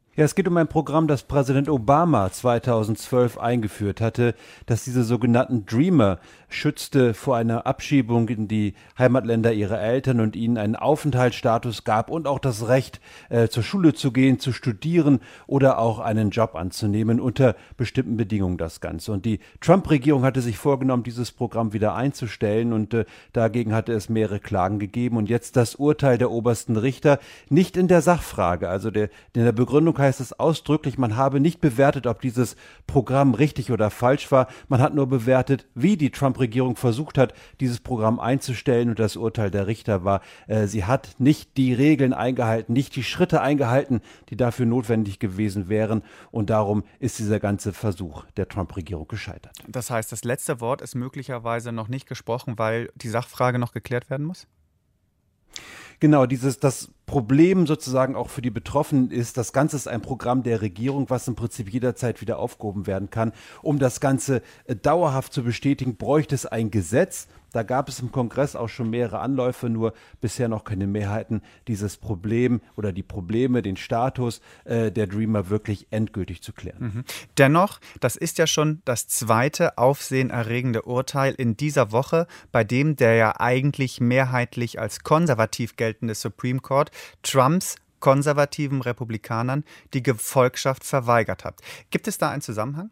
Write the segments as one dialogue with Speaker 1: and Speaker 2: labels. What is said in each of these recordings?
Speaker 1: Ja, es geht um ein Programm, das Präsident Obama 2012 eingeführt hatte, das diese sogenannten Dreamer schützte vor einer Abschiebung in die Heimatländer ihrer Eltern und ihnen einen Aufenthaltsstatus gab und auch das Recht, zur Schule zu gehen, zu studieren oder auch einen Job anzunehmen, unter bestimmten Bedingungen das Ganze. Und die Trump-Regierung hatte sich vorgenommen, dieses Programm wieder einzustellen und dagegen hatte es mehrere Klagen gegeben. Und jetzt das Urteil der obersten Richter, nicht in der Sachfrage, also in der Begründung heißt es ausdrücklich, man habe nicht bewertet, ob dieses Programm richtig oder falsch war. Man hat nur bewertet, wie die Trump-Regierung versucht hat, dieses Programm einzustellen. Und das Urteil der Richter war, sie hat nicht die Regeln eingehalten, nicht die Schritte eingehalten, die dafür notwendig gewesen wären. Und darum ist dieser ganze Versuch der Trump-Regierung gescheitert.
Speaker 2: Das heißt, das letzte Wort ist möglicherweise noch nicht gesprochen, weil die Sachfrage noch geklärt werden muss?
Speaker 1: Genau, das Problem sozusagen auch für die Betroffenen ist, das Ganze ist ein Programm der Regierung, was im Prinzip jederzeit wieder aufgehoben werden kann. Um das Ganze dauerhaft zu bestätigen, bräuchte es ein Gesetz. Da gab es im Kongress auch schon mehrere Anläufe, nur bisher noch keine Mehrheiten, dieses Problem oder die Probleme, den Status der Dreamer wirklich endgültig zu klären.
Speaker 2: Dennoch, das ist ja schon das zweite aufsehenerregende Urteil in dieser Woche, bei dem der ja eigentlich mehrheitlich als konservativ geltende Supreme Court Trumps konservativen Republikanern die Gefolgschaft verweigert hat. Gibt es da einen Zusammenhang?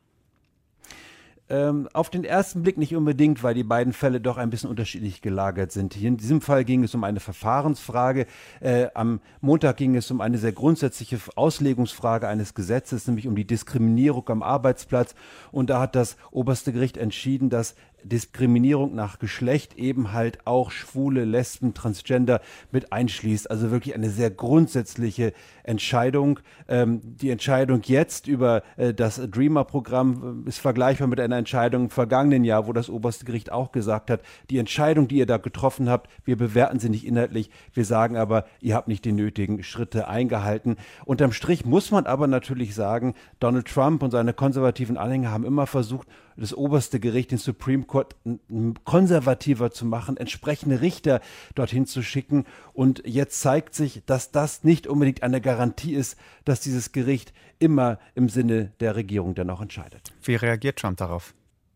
Speaker 1: Auf den ersten Blick nicht unbedingt, weil die beiden Fälle doch ein bisschen unterschiedlich gelagert sind. Hier in diesem Fall ging es um eine Verfahrensfrage. Am Montag ging es um eine sehr grundsätzliche Auslegungsfrage eines Gesetzes, nämlich um die Diskriminierung am Arbeitsplatz. Und da hat das oberste Gericht entschieden, dass Diskriminierung nach Geschlecht eben halt auch Schwule, Lesben, Transgender mit einschließt. Also wirklich eine sehr grundsätzliche Entscheidung. Die Entscheidung jetzt über das Dreamer-Programm ist vergleichbar mit einer Entscheidung im vergangenen Jahr, wo das oberste Gericht auch gesagt hat, die Entscheidung, die ihr da getroffen habt, wir bewerten sie nicht inhaltlich, wir sagen aber, ihr habt nicht die nötigen Schritte eingehalten. Unterm Strich muss man aber natürlich sagen, Donald Trump und seine konservativen Anhänger haben immer versucht, das oberste Gericht, den Supreme Court, konservativer zu machen, entsprechende Richter dorthin zu schicken. Und jetzt zeigt sich, dass das nicht unbedingt eine Garantie ist, dass dieses Gericht immer im Sinne der Regierung dann auch entscheidet.
Speaker 2: Wie reagiert Trump darauf?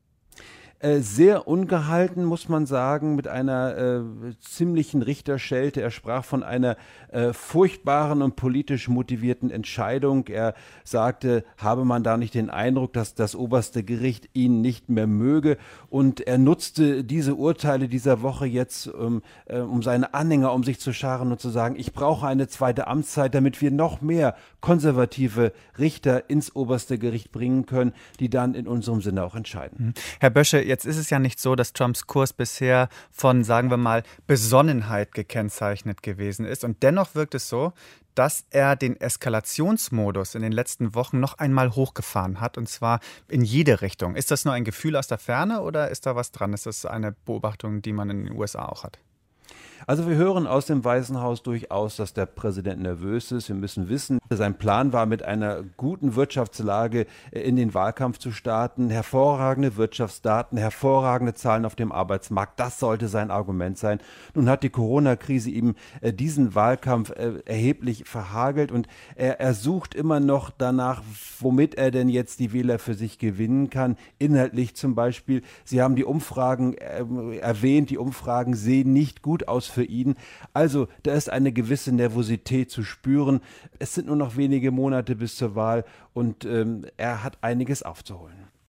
Speaker 1: Sehr ungehalten, muss man sagen, mit einer ziemlichen Richterschelte. Er sprach von einer furchtbaren und politisch motivierten Entscheidung. Er sagte, habe man da nicht den Eindruck, dass das oberste Gericht ihn nicht mehr möge. Und er nutzte diese Urteile dieser Woche jetzt, um seine Anhänger um sich zu scharen und zu sagen, ich brauche eine zweite Amtszeit, damit wir noch mehr konservative Richter ins oberste Gericht bringen können, die dann in unserem Sinne auch entscheiden.
Speaker 2: Herr Bösche, jetzt ist es ja nicht so, dass Trumps Kurs bisher von, sagen wir mal, Besonnenheit gekennzeichnet gewesen ist. Und dennoch wirkt es so, dass er den Eskalationsmodus in den letzten Wochen noch einmal hochgefahren hat, und zwar in jede Richtung. Ist das nur ein Gefühl aus der Ferne oder ist da was dran? Ist das eine Beobachtung, die man in den USA auch hat?
Speaker 1: Also wir hören aus dem Weißen Haus durchaus, dass der Präsident nervös ist. Wir müssen wissen, sein Plan war, mit einer guten Wirtschaftslage in den Wahlkampf zu starten. Hervorragende Wirtschaftsdaten, hervorragende Zahlen auf dem Arbeitsmarkt. Das sollte sein Argument sein. Nun hat die Corona-Krise ihm diesen Wahlkampf erheblich verhagelt und er sucht immer noch danach, womit er denn jetzt die Wähler für sich gewinnen kann. Inhaltlich zum Beispiel. Sie haben die Umfragen erwähnt. Die Umfragen sehen nicht gut aus für ihn. Also da ist eine gewisse Nervosität zu spüren. Es sind nur noch wenige Monate bis zur Wahl und er hat einiges aufzuholen.